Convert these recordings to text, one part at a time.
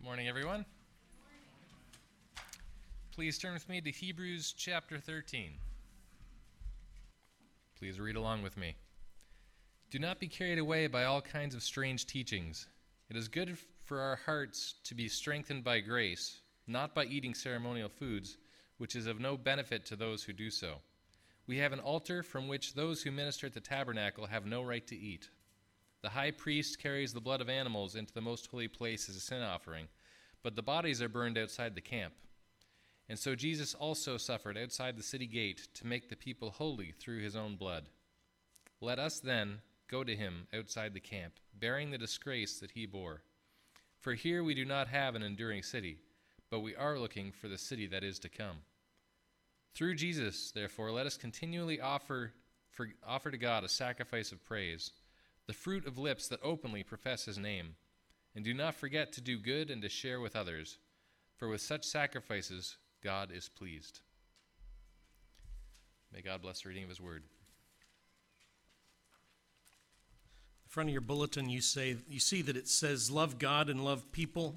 Morning, everyone. Please turn with me to Hebrews chapter 13. Please read along with me. Do not be carried away by all kinds of strange teachings. It is good for our hearts to be strengthened by grace, not by eating ceremonial foods, which is of no benefit to those who do so. We have an altar from which those who minister at the tabernacle have no right to eat. The high priest carries the blood of animals into the most holy place as a sin offering, but the bodies are burned outside the camp. And so Jesus also suffered outside the city gate to make the people holy through his own blood. Let us then go to him outside the camp, bearing the disgrace that he bore. For here we do not have an enduring city, but we are looking for the city that is to come. Through Jesus, therefore, let us continually offer to God a sacrifice of praise, the fruit of lips that openly profess his name. And do not forget to do good and to share with others, for with such sacrifices God is pleased. May God bless the reading of his word. In front of your bulletin, you see that it says, love God and love people.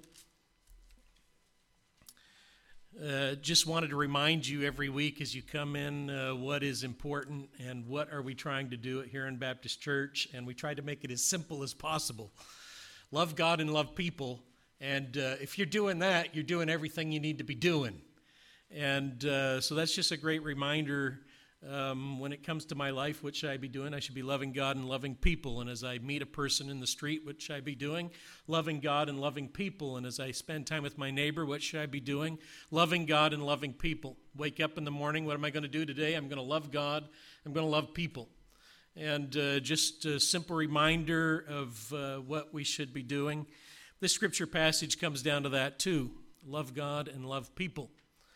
Just wanted to remind you every week as you come in what is important and what are we trying to do at Huron Baptist Church, and we try to make it as simple as possible. Love God and love people, and if you're doing that, you're doing everything you need to be doing. And so that's just a great reminder. When it comes to my life, what should I be doing? I should be loving God and loving people. And as I meet a person in the street, what should I be doing? Loving God and loving people. And as I spend time with my neighbor, what should I be doing? Loving God and loving people. Wake up in the morning, what am I going to do today? I'm going to love God. I'm going to love people. And just a simple reminder of what we should be doing. This scripture passage comes down to that too. Love God and love people.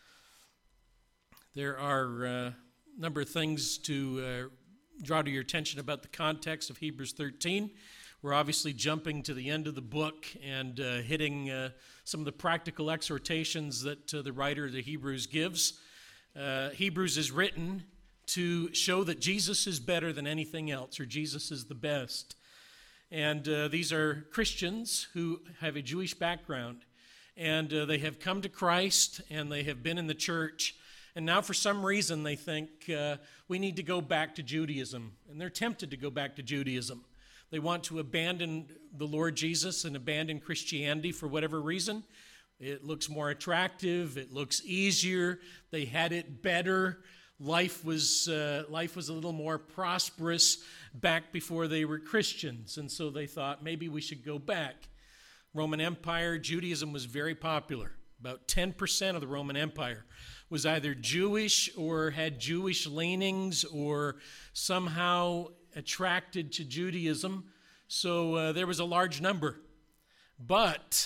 There are number of things to draw to your attention about the context of Hebrews 13. We're obviously jumping to the end of the book and hitting some of the practical exhortations that the writer of the Hebrews gives. Hebrews is written to show that Jesus is better than anything else, or Jesus is the best. And these are Christians who have a Jewish background, and they have come to Christ, and they have been in the church. And now for some reason they think we need to go back to Judaism. And they're tempted to go back to Judaism. They want to abandon the Lord Jesus and abandon Christianity for whatever reason. It looks more attractive. It looks easier. They had it better. Life was a little more prosperous back before they were Christians. And so they thought maybe we should go back. Roman Empire, Judaism was very popular. About 10% of the Roman Empire was either Jewish or had Jewish leanings or somehow attracted to Judaism. So there was a large number. But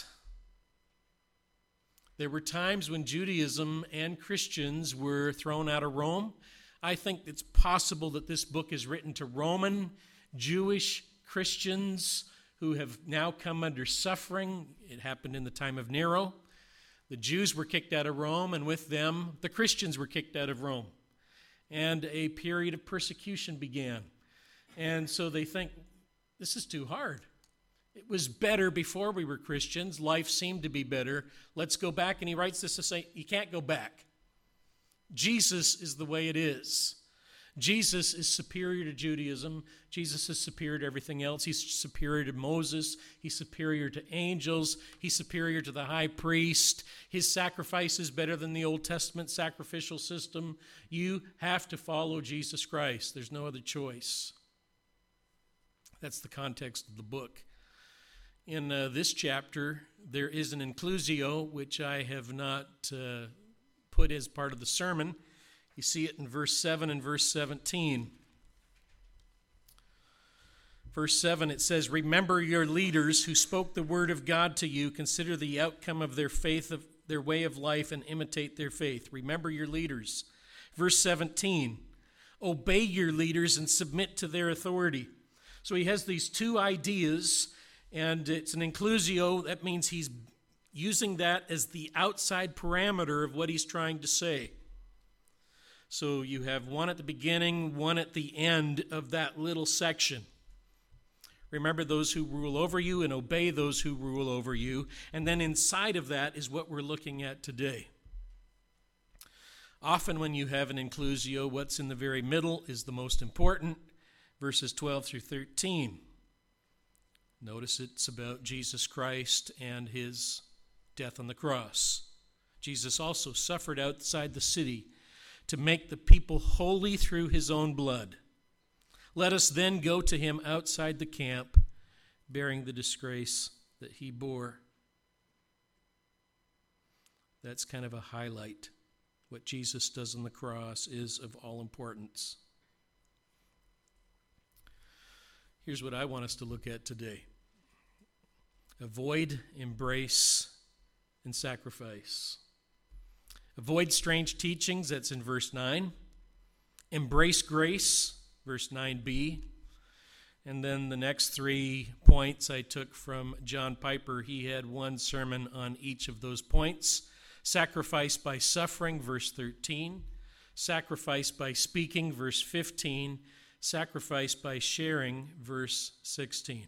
there were times when Judaism and Christians were thrown out of Rome. I think it's possible that this book is written to Roman, Jewish Christians who have now come under suffering. It happened in the time of Nero. The Jews were kicked out of Rome, and with them, the Christians were kicked out of Rome. And a period of persecution began. And so they think, this is too hard. It was better before we were Christians. Life seemed to be better. Let's go back. And he writes this to say, you can't go back. Jesus is the way it is. Jesus is superior to Judaism. Jesus is superior to everything else. He's superior to Moses. He's superior to angels. He's superior to the high priest. His sacrifice is better than the Old Testament sacrificial system. You have to follow Jesus Christ. There's no other choice. That's the context of the book. In this chapter, there is an inclusio, which I have not put as part of the sermon. You see it in verse 7 and verse 17. Verse 7, it says, remember your leaders who spoke the word of God to you. Consider the outcome of their faith, of their way of life, and imitate their faith. Remember your leaders. Verse 17, obey your leaders and submit to their authority. So he has these two ideas, and it's an inclusio. That means he's using that as the outside parameter of what he's trying to say. So you have one at the beginning, one at the end of that little section. Remember those who rule over you and obey those who rule over you. And then inside of that is what we're looking at today. Often when you have an inclusio, what's in the very middle is the most important, verses 12 through 13. Notice it's about Jesus Christ and his death on the cross. Jesus also suffered outside the city to make the people holy through his own blood. Let us then go to him outside the camp, bearing the disgrace that he bore. That's kind of a highlight. What Jesus does on the cross is of all importance. Here's what I want us to look at today. Avoid, embrace, and sacrifice. Avoid strange teachings, that's in verse 9. Embrace grace, verse 9b. And then the next 3 points I took from John Piper. He had one sermon on each of those points. Sacrifice by suffering, verse 13. Sacrifice by speaking, verse 15. Sacrifice by sharing, verse 16.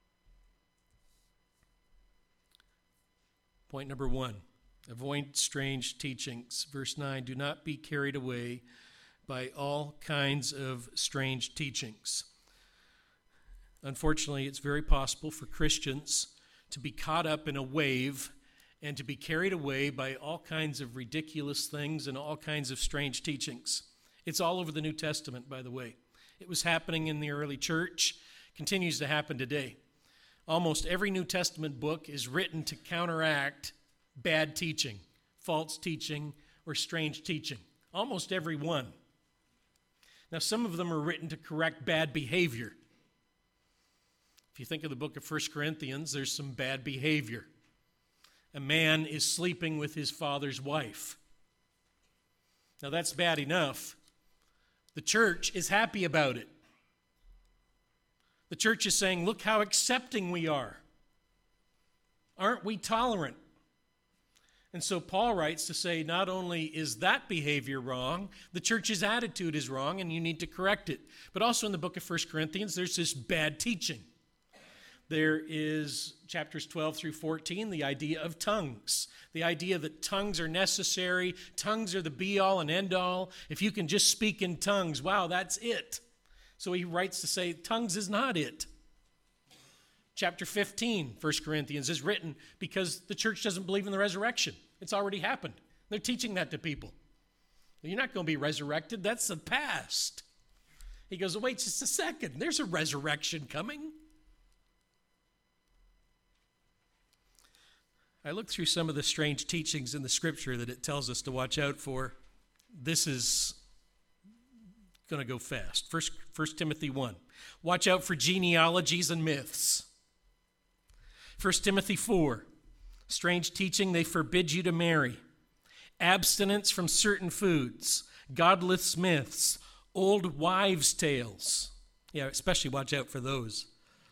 Point number 1, avoid strange teachings. Verse 9, do not be carried away by all kinds of strange teachings. Unfortunately, it's very possible for Christians to be caught up in a wave and to be carried away by all kinds of ridiculous things and all kinds of strange teachings. It's all over the New Testament, by the way. It was happening in the early church, continues to happen today. Almost every New Testament book is written to counteract bad teaching, false teaching, or strange teaching. Almost every one. Now, some of them are written to correct bad behavior. If you think of the book of 1 Corinthians, there's some bad behavior. A man is sleeping with his father's wife. Now, that's bad enough. The church is happy about it. The church is saying, look how accepting we are. Aren't we tolerant? And so Paul writes to say, not only is that behavior wrong, the church's attitude is wrong and you need to correct it. But also in the book of 1 Corinthians, there's this bad teaching. There is chapters 12 through 14, the idea of tongues. The idea that tongues are necessary, tongues are the be-all and end-all. If you can just speak in tongues, wow, that's it. So he writes to say, tongues is not it. Chapter 15, 1 Corinthians, is written because the church doesn't believe in the resurrection. It's already happened. They're teaching that to people. You're not going to be resurrected. That's the past. He goes, oh, wait just a second. There's a resurrection coming. I looked through some of the strange teachings in the scripture that it tells us to watch out for. This is going to go fast. 1 Timothy 1. Watch out for genealogies and myths. 1 Timothy 4. Strange teaching, they forbid you to marry. Abstinence from certain foods. Godless myths. Old wives' tales. Yeah, especially watch out for those.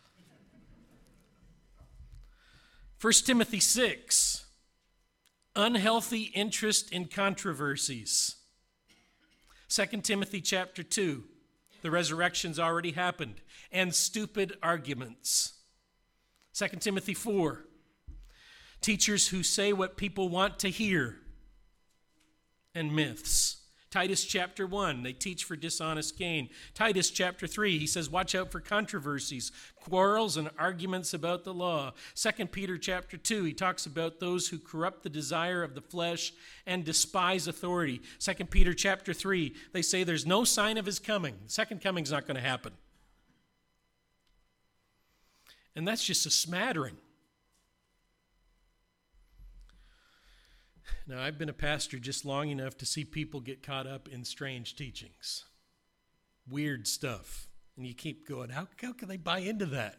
1 Timothy 6. Unhealthy interest in controversies. 2 Timothy chapter 2, the resurrection's already happened, and stupid arguments. 2 Timothy 4, teachers who say what people want to hear, and myths. Titus chapter 1, they teach for dishonest gain. Titus chapter 3, he says, watch out for controversies, quarrels, and arguments about the law. 2 Peter chapter 2, he talks about those who corrupt the desire of the flesh and despise authority. 2 Peter chapter 3, they say there's no sign of his coming. The second coming's not going to happen. And that's just a smattering. Now, I've been a pastor just long enough to see people get caught up in strange teachings, weird stuff. And you keep going, how can they buy into that?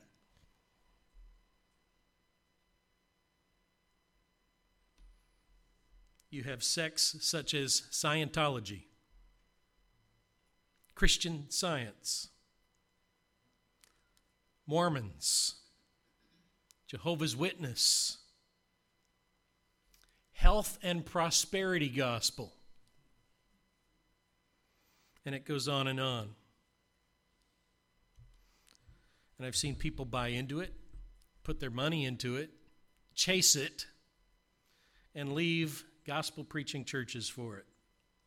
You have sects such as Scientology, Christian Science, Mormons, Jehovah's Witness, health and prosperity gospel. And it goes on and on. And I've seen people buy into it, put their money into it, chase it, and leave gospel preaching churches for it.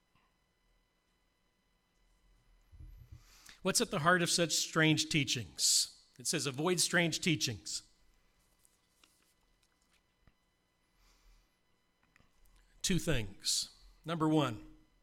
What's at the heart of such strange teachings? It says, avoid strange teachings. Two things. Number one,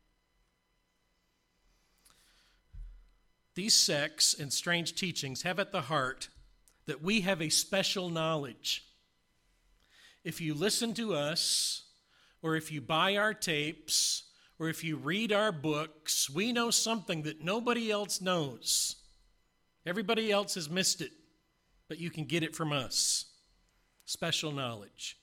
these sects and strange teachings have at the heart that we have a special knowledge. If you listen to us, or if you buy our tapes, or if you read our books, we know something that nobody else knows. Everybody else has missed it, but you can get it from us. Special knowledge.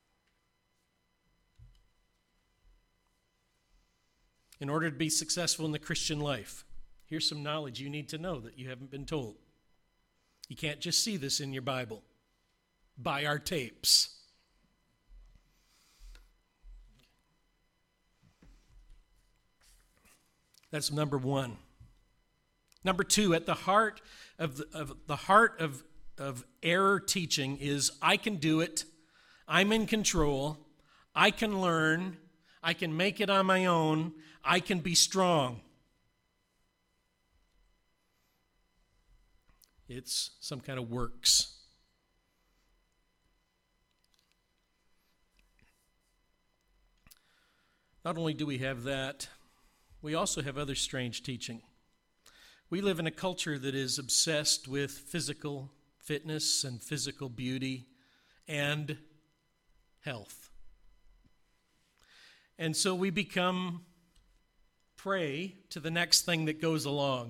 In order to be successful in the Christian life, here's some knowledge you need to know that you haven't been told. You can't just see this in your Bible. Buy our tapes. That's number one. Number two, at the heart of error teaching is I can do it, I'm in control, I can learn, I can make it on my own, I can be strong. It's some kind of works. Not only do we have that, we also have other strange teaching. We live in a culture that is obsessed with physical fitness and physical beauty and health. And so we become prey to the next thing that goes along.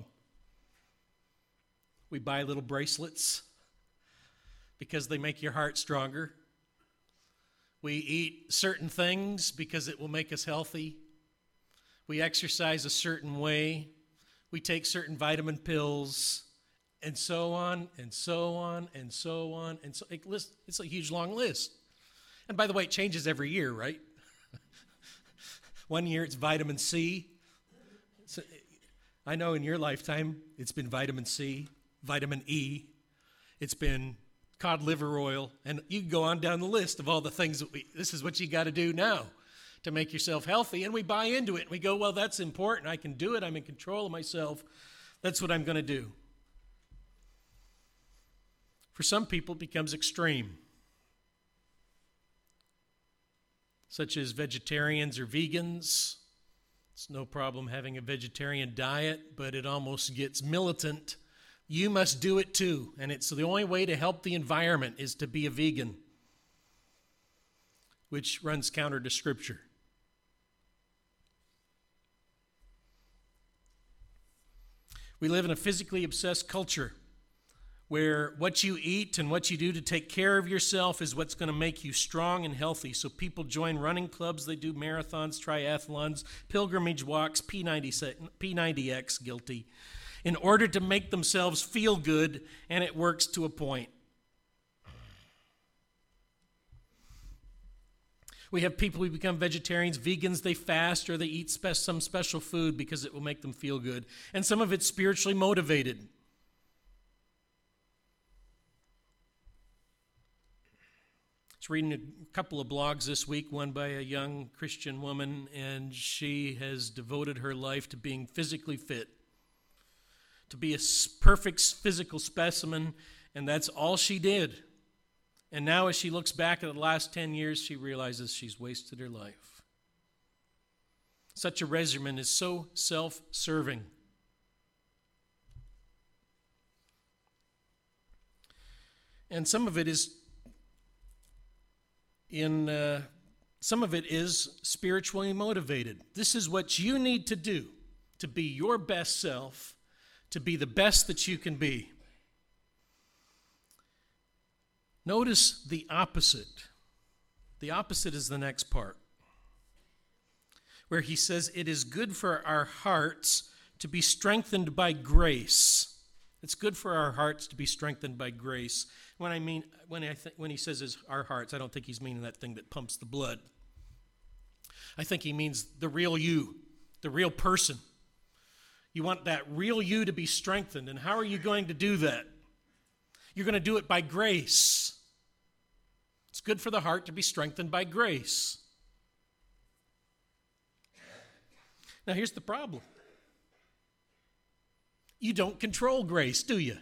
We buy little bracelets because they make your heart stronger. We eat certain things because it will make us healthy. We exercise a certain way. We take certain vitamin pills, and so on, and so on, and so on. And so it's a huge, long list. And by the way, it changes every year, right? One year it's vitamin C. So I know in your lifetime it's been vitamin C, vitamin E. It's been cod liver oil. And you can go on down the list of all the things that this is what you got to do now to make yourself healthy. And we buy into it. And we go, well, that's important. I can do it. I'm in control of myself. That's what I'm going to do. For some people, it becomes extreme, such as vegetarians or vegans. It's no problem having a vegetarian diet, but it almost gets militant. You must do it too. And it's the only way to help the environment is to be a vegan, which runs counter to Scripture. We live in a physically obsessed culture where what you eat and what you do to take care of yourself is what's going to make you strong and healthy. So people join running clubs, they do marathons, triathlons, pilgrimage walks, P90X, guilty, in order to make themselves feel good, and it works to a point. We have people who become vegetarians, vegans, they fast or they eat some special food because it will make them feel good. And some of it's spiritually motivated. I was reading a couple of blogs this week, one by a young Christian woman, and she has devoted her life to being physically fit, to be a perfect physical specimen, and that's all she did. And now as she looks back at the last 10 years, she realizes she's wasted her life. Such a regimen is so self-serving. And some of it is spiritually motivated. This is what you need to do to be your best self, to be the best that you can be. Notice the opposite. The opposite is the next part, where he says it is good for our hearts to be strengthened by grace. It's good for our hearts to be strengthened by grace. When he says our hearts, I don't think he's meaning that thing that pumps the blood. I think he means the real you, the real person. You want that real you to be strengthened, and how are you going to do that? You're going to do it by grace. It's good for the heart to be strengthened by grace. Now, here's the problem. You don't control grace, do you?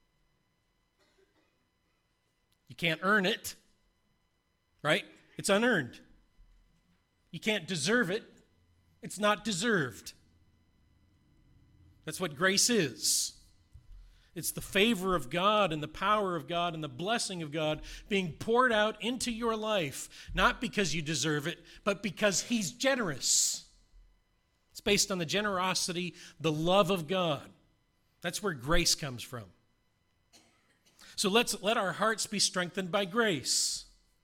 You can't earn it, right? It's unearned. You can't deserve it. It's not deserved. That's what grace is. It's the favor of God and the power of God and the blessing of God being poured out into your life, not because you deserve it, but because He's generous. It's based on the generosity, the love of God. That's where grace comes from. So let our hearts be strengthened by grace.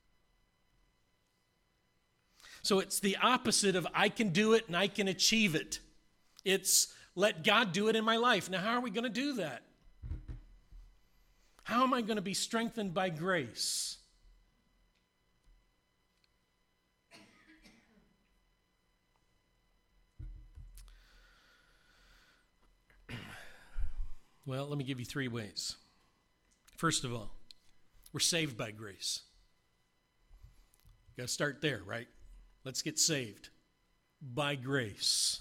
So it's the opposite of I can do it and I can achieve it. It's let God do it in my life. Now, how are we going to do that? How am I going to be strengthened by grace? Well, let me give you 3 ways. First of all, we're saved by grace. Got to start there, right? Let's get saved by grace.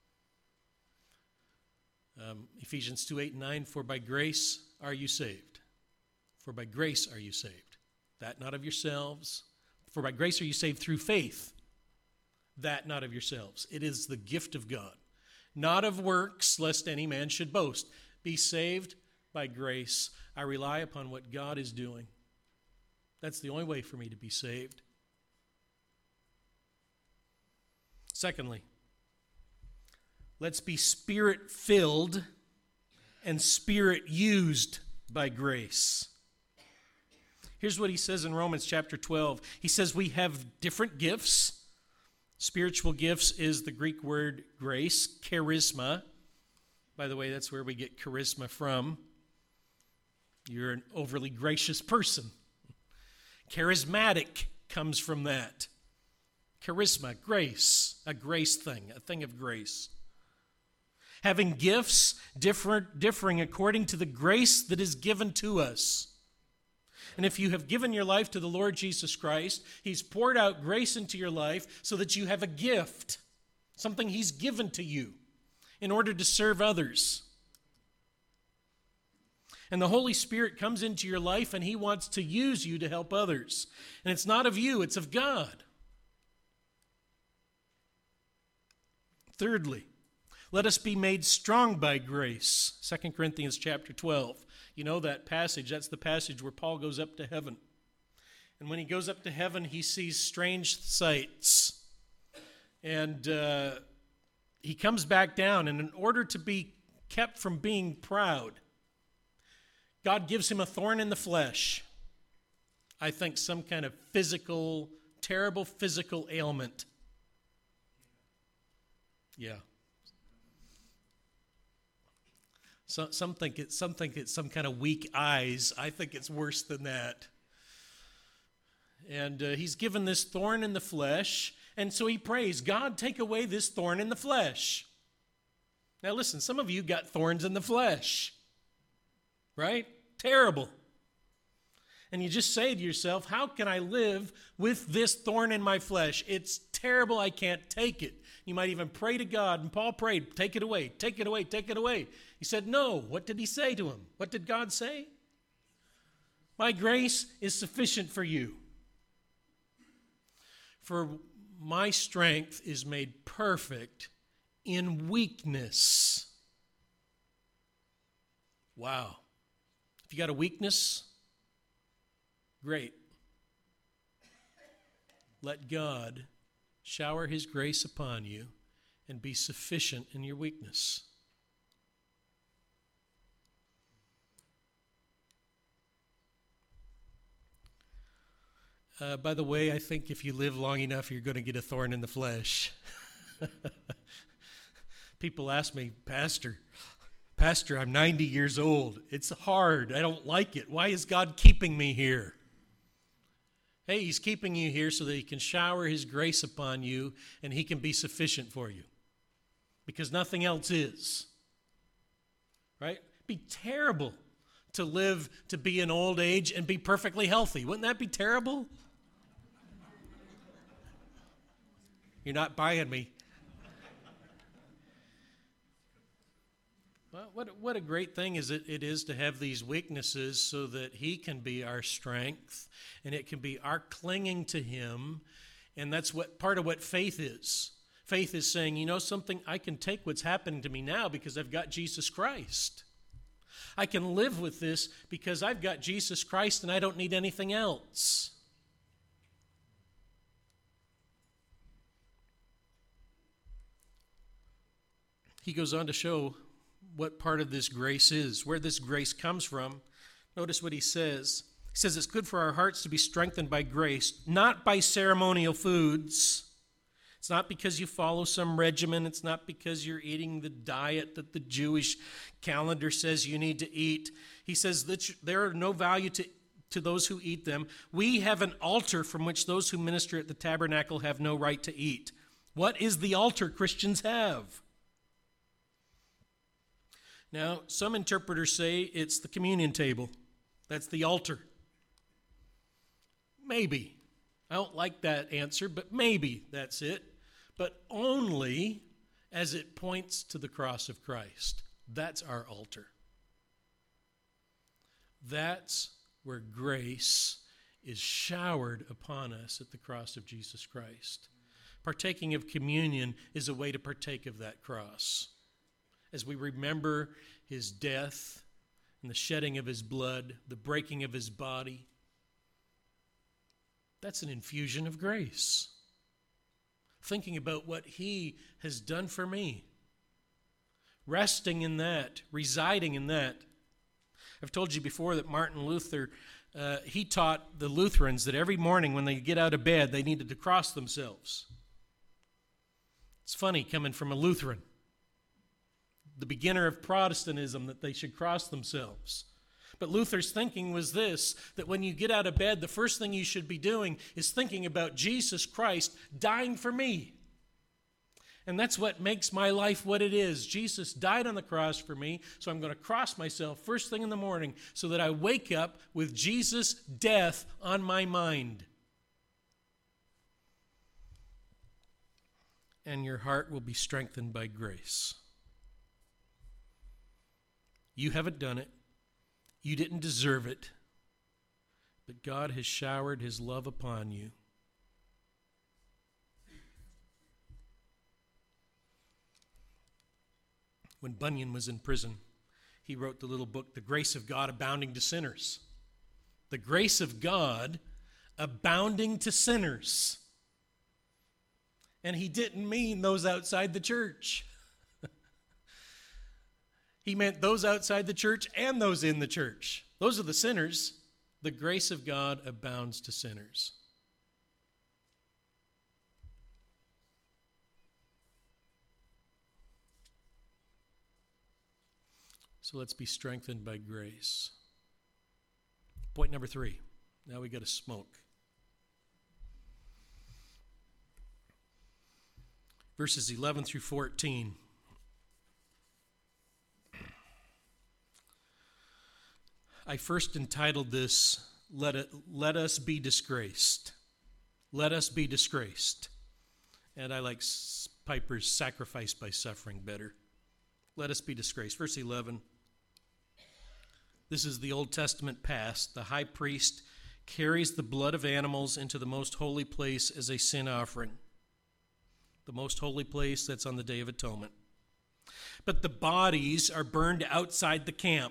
Ephesians 2:8-9, for by grace are you saved. For by grace are you saved. That not of yourselves. For by grace are you saved through faith. That not of yourselves. It is the gift of God. Not of works, lest any man should boast. Be saved by grace. I rely upon what God is doing. That's the only way for me to be saved. Secondly, let's be Spirit-filled and Spirit-used by grace. Here's what he says in Romans chapter 12. He says we have different gifts. Spiritual gifts is the Greek word grace, charisma. By the way, that's where we get charisma from. You're an overly gracious person. Charismatic comes from that. Charisma, grace, a grace thing, a thing of grace. Having gifts differing according to the grace that is given to us. And if you have given your life to the Lord Jesus Christ, He's poured out grace into your life so that you have a gift, something He's given to you in order to serve others. And the Holy Spirit comes into your life and He wants to use you to help others. And it's not of you, it's of God. Thirdly, let us be made strong by grace. 2 Corinthians chapter 12. You know that passage. That's the passage where Paul goes up to heaven. And when he goes up to heaven, he sees strange sights. And he comes back down. And in order to be kept from being proud, God gives him a thorn in the flesh. I think some kind of terrible physical ailment. Yeah. Some think it's some kind of weak eyes. I think it's worse than that. And he's given this thorn in the flesh, and so he prays, God, take away this thorn in the flesh. Now listen, some of you got thorns in the flesh, right? Terrible. And you just say to yourself, how can I live with this thorn in my flesh? It's terrible, I can't take it. You might even pray to God, and Paul prayed, take it away, take it away, take it away. He said, no. What did he say to him? What did God say? My grace is sufficient for you. For my strength is made perfect in weakness. Wow. If you got a weakness, great. Let God shower His grace upon you and be sufficient in your weakness. By the way, I think if you live long enough, you're going to get a thorn in the flesh. People ask me, Pastor, I'm 90 years old. It's hard. I don't like it. Why is God keeping me here? Hey, He's keeping you here so that He can shower His grace upon you and He can be sufficient for you. Because nothing else is. Right? It'd be terrible to live to be in old age and be perfectly healthy. Wouldn't that be terrible? You're not buying me. Well, what a great thing it is to have these weaknesses so that he can be our strength and it can be our clinging to him. And that's what part of what faith is. Faith is saying, you know something, I can take what's happening to me now because I've got Jesus Christ. I can live with this because I've got Jesus Christ and I don't need anything else. He goes on to show what part of this grace is, where this grace comes from. Notice what he says. He says it's good for our hearts to be strengthened by grace, not by ceremonial foods. It's not because you follow some regimen. It's not because you're eating the diet that the Jewish calendar says you need to eat. He says that there are no value to those who eat them. We have an altar from which those who minister at the tabernacle have no right to eat. What is the altar Christians have? Now, some interpreters say it's the communion table. That's the altar. Maybe. I don't like that answer, but maybe that's it. But only as it points to the cross of Christ. That's our altar. That's where grace is showered upon us at the cross of Jesus Christ. Partaking of communion is a way to partake of that cross. As we remember his death and the shedding of his blood, the breaking of his body, that's an infusion of grace. Thinking about what he has done for me. Resting in that, residing in that. I've told you before that Martin Luther, he taught the Lutherans that every morning when they get out of bed, they needed to cross themselves. It's funny coming from a Lutheran, the beginner of Protestantism, that they should cross themselves. But Luther's thinking was this, that when you get out of bed, the first thing you should be doing is thinking about Jesus Christ dying for me. And that's what makes my life what it is. Jesus died on the cross for me, so I'm going to cross myself first thing in the morning so that I wake up with Jesus' death on my mind. And your heart will be strengthened by grace. You haven't done it. You didn't deserve it. But God has showered his love upon you. When Bunyan was in prison, he wrote the little book, The Grace of God Abounding to Sinners. The grace of God abounding to sinners. And he didn't mean those outside the church. He meant those outside the church and those in the church. Those are the sinners. The grace of God abounds to sinners. So let's be strengthened by grace. Point number 3. Now we got to smoke. Verses 11 through 14. I first entitled this, Let Us Be Disgraced. Let us be disgraced. And I like Piper's Sacrifice by Suffering better. Let us be disgraced. Verse 11. This is the Old Testament past. The high priest carries the blood of animals into the most holy place as a sin offering. The most holy place, that's on the Day of Atonement. But the bodies are burned outside the camp.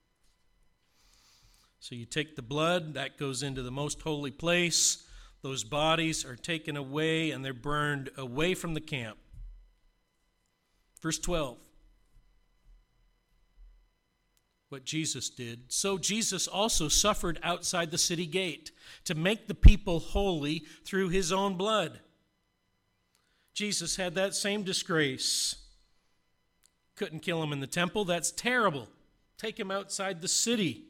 So you take the blood, that goes into the most holy place. Those bodies are taken away and they're burned away from the camp. Verse 12. What Jesus did. So Jesus also suffered outside the city gate to make the people holy through his own blood. Jesus had that same disgrace. Couldn't kill him in the temple. That's terrible. Take him outside the city.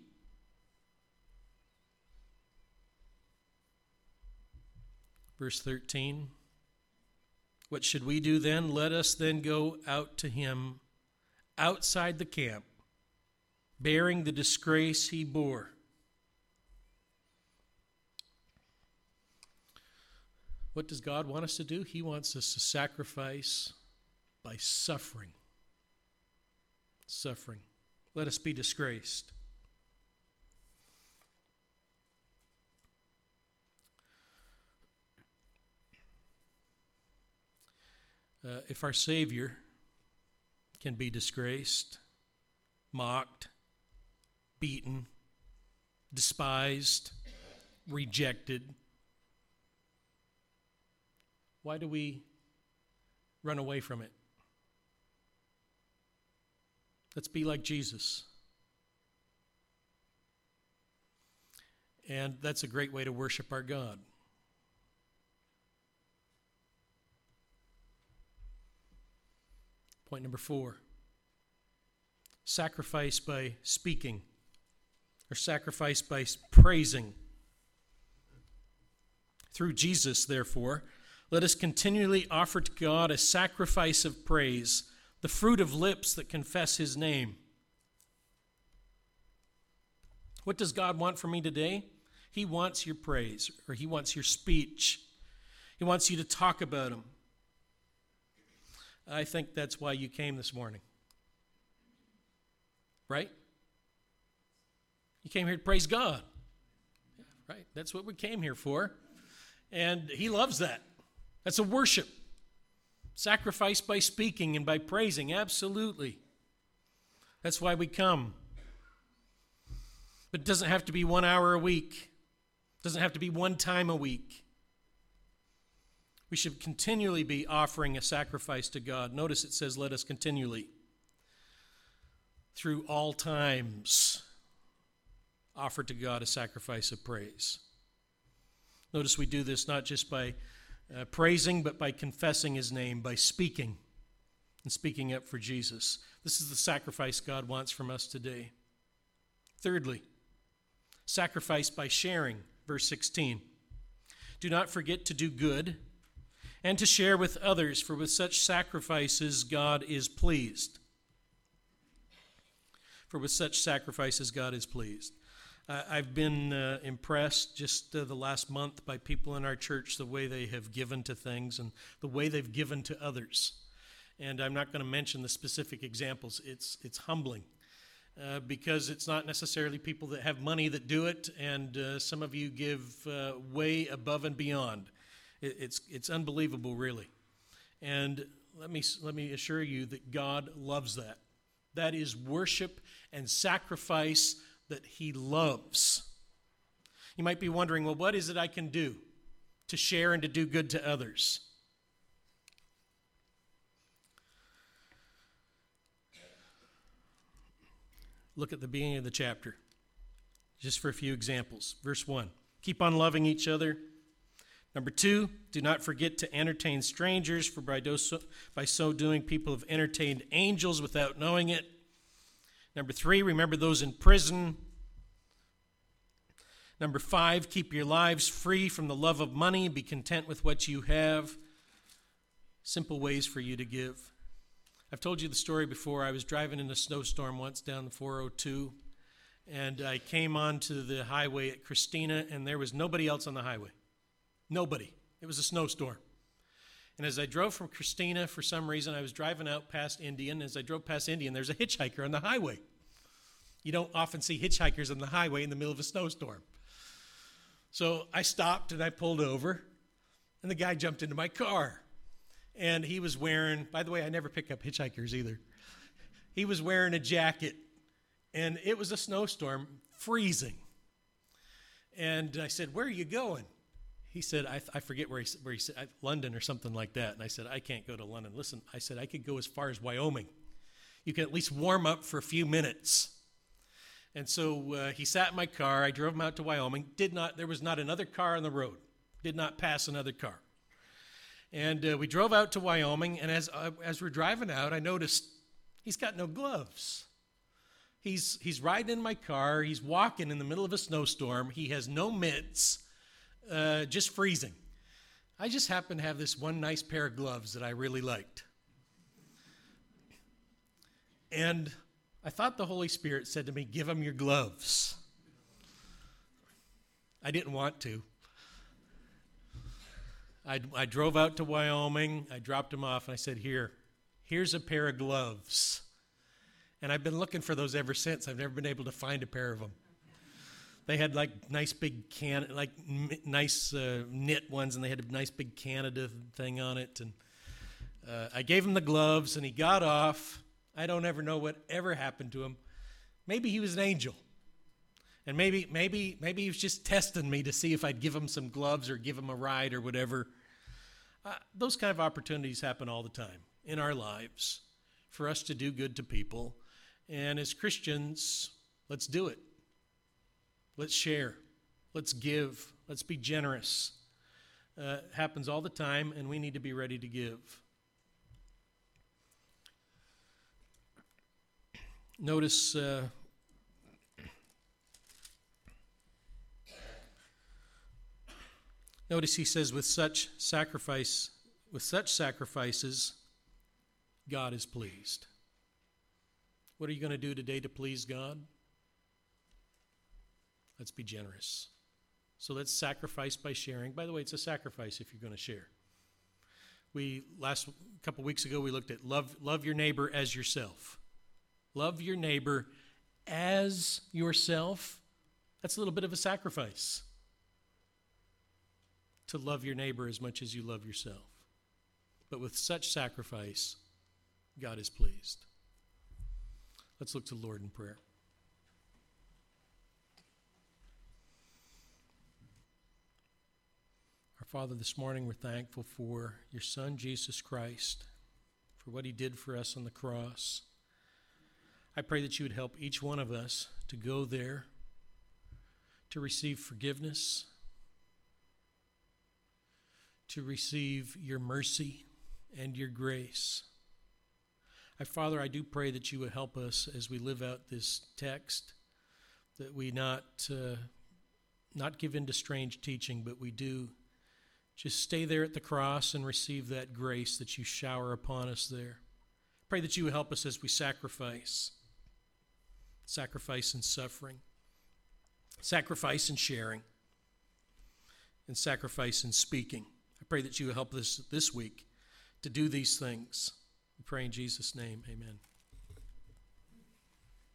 Verse 13. What should we do then? Let us then go out to him outside the camp, bearing the disgrace he bore. What does God want us to do? He wants us to sacrifice by suffering. Suffering. Let us be disgraced. If our Savior can be disgraced, mocked, beaten, despised, rejected, why do we run away from it? Let's be like Jesus. And that's a great way to worship our God. Point number 4. Sacrifice by speaking, or sacrifice by praising. Through Jesus, therefore, let us continually offer to God a sacrifice of praise, the fruit of lips that confess his name. What does God want from me today? He wants your praise, or he wants your speech. He wants you to talk about him. I think that's why you came this morning. Right? You came here to praise God. Right? That's what we came here for. And he loves that. That's a worship. Sacrifice by speaking and by praising. Absolutely. That's why we come. But it doesn't have to be 1 hour a week. It doesn't have to be one time a week. We should continually be offering a sacrifice to God. Notice it says, let us continually, through all times, offer to God a sacrifice of praise. Notice we do this not just by praising, but by confessing his name, by speaking and speaking up for Jesus. This is the sacrifice God wants from us today. Thirdly, sacrifice by sharing. Verse 16. Do not forget to do good and to share with others, for with such sacrifices God is pleased. For with such sacrifices God is pleased. I've been impressed just the last month by people in our church, the way they have given to things and the way they've given to others. And I'm not going to mention the specific examples. It's humbling because it's not necessarily people that have money that do it, and some of you give way above and beyond. It's unbelievable, really. And let me assure you that God loves that. That is worship and sacrifice that he loves. You might be wondering, well, what is it I can do to share and to do good to others? Look at the beginning of the chapter, just for a few examples. Verse 1, keep on loving each other. Number 2, do not forget to entertain strangers, for by so doing people have entertained angels without knowing it. Number 3, remember those in prison. Number 5, keep your lives free from the love of money. Be content with what you have. Simple ways for you to give. I've told you the story before. I was driving in a snowstorm once down the 402, and I came onto the highway at Christina, and there was nobody else on the highway. Nobody. It was a snowstorm. And as I drove from Christina, for some reason, I was driving out past Indian. As I drove past Indian, there's a hitchhiker on the highway. You don't often see hitchhikers on the highway in the middle of a snowstorm. So I stopped and I pulled over, and the guy jumped into my car. And he was wearing, by the way, I never pick up hitchhikers either. He was wearing a jacket, and it was a snowstorm, freezing. And I said, where are you going? He said, I forget where he said, London or something like that. And I said, I can't go to London. Listen, I said, I could go as far as Wyoming. You can at least warm up for a few minutes. And so he sat in my car. I drove him out to Wyoming. There was not another car on the road. Did not pass another car. And we drove out to Wyoming. And as we're driving out, I noticed he's got no gloves. He's riding in my car. He's walking in the middle of a snowstorm. He has no mitts. Just freezing. I just happened to have this one nice pair of gloves that I really liked. And I thought the Holy Spirit said to me, give him your gloves. I didn't want to. I drove out to Wyoming. I dropped him off, and I said, here's a pair of gloves. And I've been looking for those ever since. I've never been able to find a pair of them. They had like nice big nice knit ones, and they had a nice big Canada thing on it. And I gave him the gloves, and he got off. I don't ever know what ever happened to him. Maybe he was an angel. And maybe he was just testing me to see if I'd give him some gloves or give him a ride or whatever. Those kind of opportunities happen all the time in our lives for us to do good to people. And as Christians, let's do it. Let's share. Let's give. Let's be generous. It happens all the time, and we need to be ready to give. Notice he says, with such sacrifices, God is pleased. What are you going to do today to please God? Let's be generous. So let's sacrifice by sharing. By the way, it's a sacrifice if you're going to share. A couple weeks ago, we looked at love your neighbor as yourself. Love your neighbor as yourself. That's a little bit of a sacrifice. To love your neighbor as much as you love yourself. But with such sacrifice, God is pleased. Let's look to the Lord in prayer. Our Father, this morning we're thankful for your Son, Jesus Christ, for what he did for us on the cross. I pray that you would help each one of us to go there, to receive forgiveness, to receive your mercy and your grace. Father, I do pray that you would help us as we live out this text, that we not give in to strange teaching, but we do just stay there at the cross and receive that grace that you shower upon us there. Pray that you would help us as we sacrifice in suffering, sacrifice in sharing, and sacrifice in speaking. I pray that you would help us this week to do these things. We pray in Jesus' name, amen.